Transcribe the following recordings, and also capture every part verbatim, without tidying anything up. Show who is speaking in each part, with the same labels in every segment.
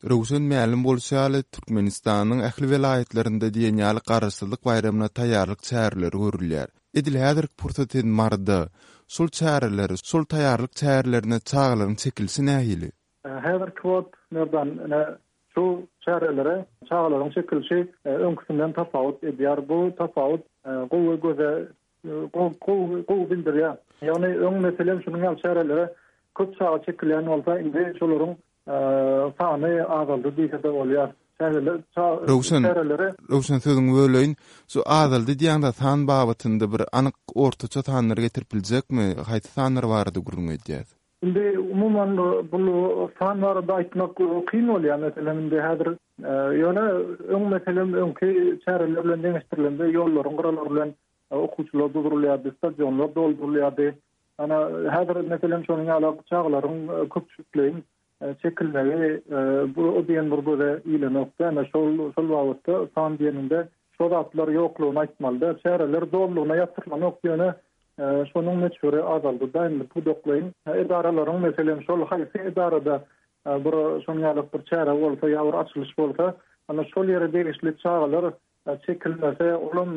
Speaker 1: Rowşan ma'lum bolşaly Türkmenistanyň ähli welaýetlerinde diýenýäli garaşsyzlyk bayramyna taýýarlyk çäreleri görülýär. Edil häzirki pursatyn marda, şol çäreleri, şol taýýarlyk çärelerine çağlaryň çekilsi nähili?
Speaker 2: Häzirki wagt nerden şu çärelere çağlaryň çekilşi öňküsinden tapawut edýär. Bu tapawut gowy göze gowy gowy bildirýär. Ýani öň meselem şunuň çärelere köp çağa çekilýän bolsa, indi şolaryň sany azaldy diýse bolýar.
Speaker 1: Rowşan, Rowşan sözüň böleýin, şu azaldy diýende san babatynda bir anyk ortaça sanlar getiripiljakmy? Haýsy sanlar bardy gurulma edýär?
Speaker 2: Indi umumyň bu sanlary da aýtmak kyn bolýar. Meselem indi häzir ýöne öň meselem öňki çäreler bilen deňeşdirilende ýollaryň gyralary bilen okuwçylar doldurulýar, stadionlar doldurulýar. Ana häzir meselem şonuň ýaly çağlaryň köpçükleýin çekilmeli bu o diýen bir göze ýyly nokta. Ana şol şol wagtda san diýeninde şol atlar ýoklugyny aýtmalda, çäreler dollugyna ýatyrylan ýoklugyny şonuň meçhuri azaldy. Daýmy bu doklayın edaralaryň meselem şol haýsy edarada bir şonuň ýaly bir çäre bolsa, ýa-da açylyş bolsa, ana şol ýere degişli çağlar çekilmese, olum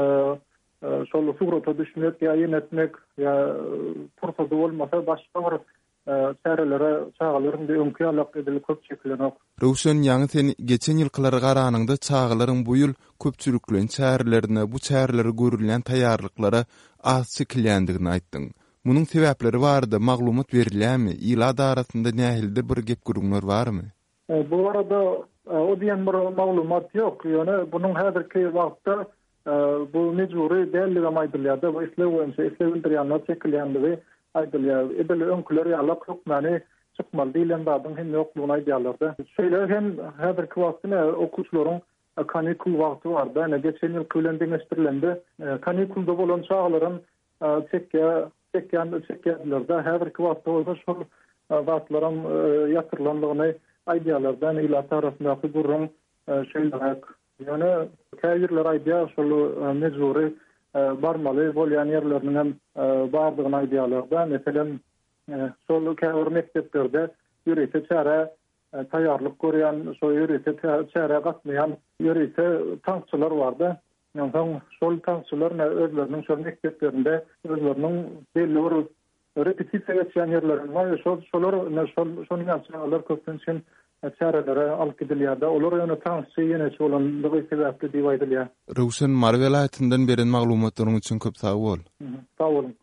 Speaker 2: şol sugrata düşmek ýa ýenetmek ýa pursat bolmasa başga bir çärelere çağlaryň da öňkü alak edilip köp çekilen.
Speaker 1: Rowşan, ýaňy sen geçen ýylkylar garanyňda çağlaryň bu ýyl köpçüliklen çärelerine, bu çäreleri görülen taýýarlyklara az çekilýändigini aýtdyň. Munyň sebäpleri bardy, maglumat berilýärmi? Ýyla darasynda nähildir bir gep gürüňler barmy?
Speaker 2: Bu arada o diýen bir maglumat ýok. Ýöne bunyň häzirki wagtda bu mejburi dälligi aýdylýar. Bu islewense islewendirýänler çekilýändigi aýdylýar. Edil öňküler ýaly hukmany çykmaly diýilen badyň hem ýoklugyny aýdýarlarda. Şeýle hem häzirki wagtda okuwçylaryň kanikul wagty barda. Ene geçen ýyl bilen deňeşdirilende kanikulda bolan çağlaryň çekýä çekýän çekýärlerde häzirki wagtda bolsa şol wagtlaryň ýatyrylandygyny aýdýarlarda. Ila tarapyndaky gurrun şeýle ýöne käýirler aýdýar şol mejburi barmaly bolýan ýerleriniň hem bardygyny aýdýarlarda. Meselem şol käýir mekteplerde ýürüse çäre taýýarlyk görýän, şol ýürüse çäre gatmaýan ýürüse tankçylar bardy. Ýani şol tankçylar özleriniň şol mekteplerinde özleriniň belli bir repetisiýa geçýän ýerleri var. Şol şolar şol şonuň ýaşaýanlar köpünsün çärelere alyp gidilýär. Olar ýöne tankçy ýene şolandygy sebäpli diýip aýdylýar.
Speaker 1: Rowşan, mar welaýatyndan beren maglumatlaryň üçin köp sag bol.
Speaker 2: Sag bolun.